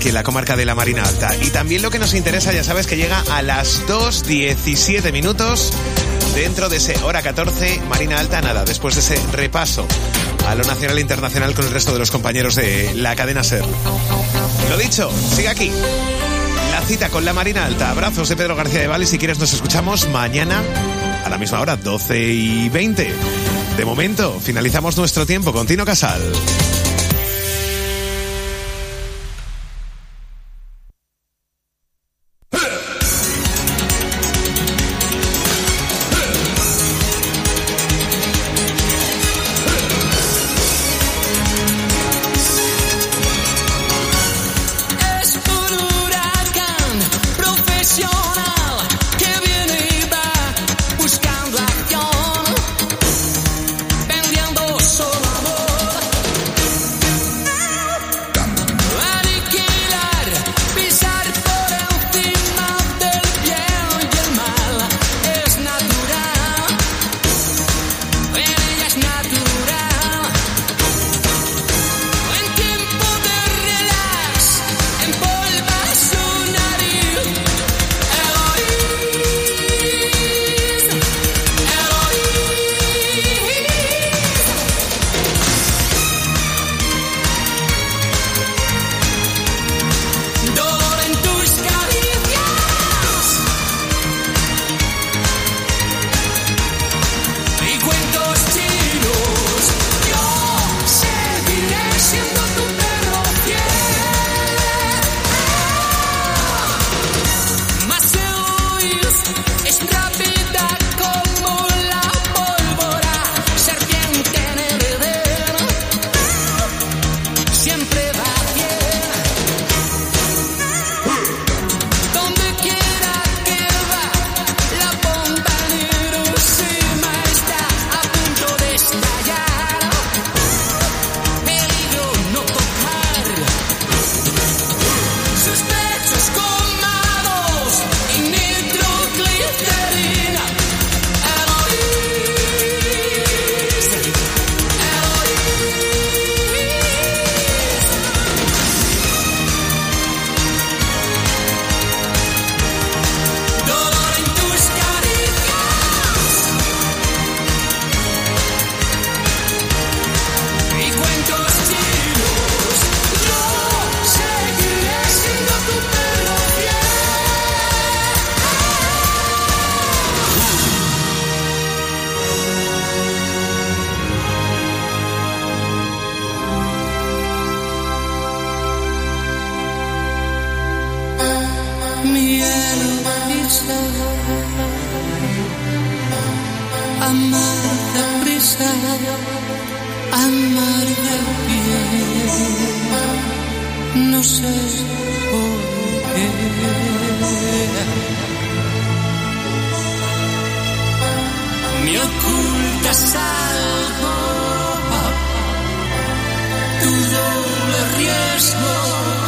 aquí en la comarca de la Marina Alta. Y también lo que nos interesa, ya sabes, que llega a las 2:17 minutos dentro de ese hora 14, Marina Alta, nada, después de ese repaso a lo nacional e internacional con el resto de los compañeros de la cadena SER. Lo dicho, sigue aquí la cita con la Marina Alta. Abrazos de Pedro García de Val y si quieres nos escuchamos mañana a la misma hora, 12:20. De momento, finalizamos nuestro tiempo con Tino Casal. Tu doble riesgo